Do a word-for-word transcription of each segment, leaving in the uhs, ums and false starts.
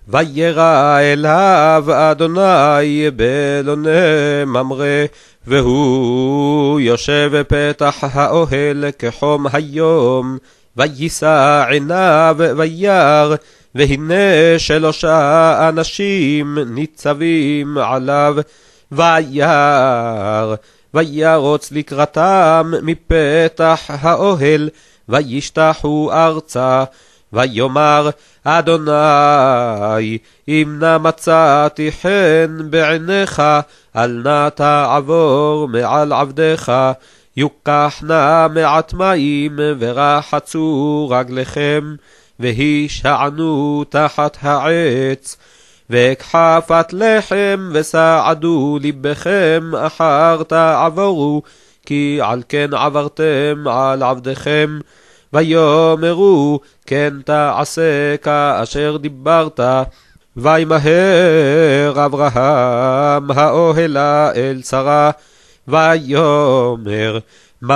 וירא אליו אדוני באלוני ממרא, והוא יושב בפתח האוהל כחום היום, ויישא עיניו וירא, והנה שלושה אנשים ניצבים עליו, וירא, וירוץ לקראתם מפתח האוהל, וישתחו ארצה, ויאמר אדוני, אם נא מצאתי חן בעיניך, אל נא תעבור מעל עבדך, יוקח נא מעט מים ורחצו רגליכם, והישענו תחת העץ, ואקחה פת לחם וסעדו ליבכם אחר תעברו, כי על כן עברתם על עבדכם. ויאמרו כן תעשה כאשר דיברת. וימהר אברהם האוהלה אל שרה, ויאמר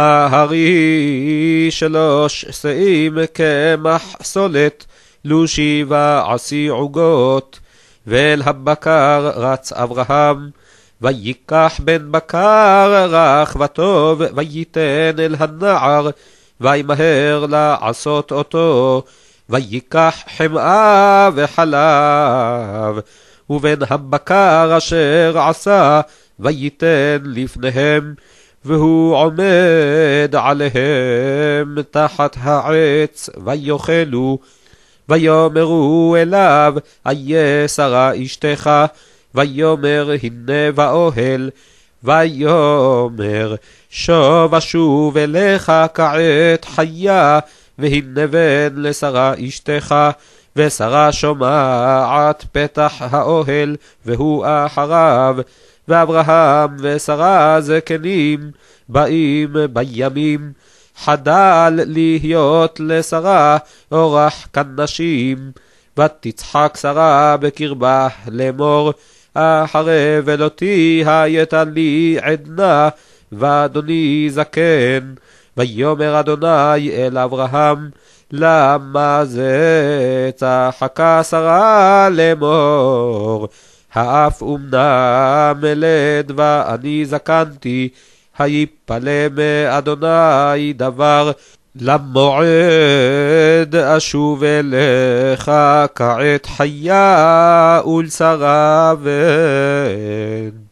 מהרי שלוש שאים קמח סולת, לו שבע עשי עוגות. ואל הבקר רץ אברהם, ויקח בן בקר רך וטוב, וייתן אל הנער, וימהר לעשות אותו, ויקח חמאה וחלב, ובן הבקר אשר עשה, וייתן לפניהם, והוא עומד עליהם תחת העץ, ויאכלו. ויאמרו אליו איה שרה אשתך, ויאמר הנה באוהל. ויאמר שוב אשוב אליך כעת חיה, והנה בן לשרה אשתך. ושרה שומעת פתח האוהל, והוא אחריו. ואברהם ושרה זקנים באים בימים, חדל להיות לשרה אורח כנשים. ותצחק שרה בקרבה לאמור, אחרי ולותי הייתה לי עדנה, ואדוני זקן. ויאמר אדוני אל אברהם, למה זה צחקה שרה לאמור, האף אומנם מלד ואני זקנתי, היפלא מאדוני דבר. למועד אשוב אליך כעת חיה ולשרה בן.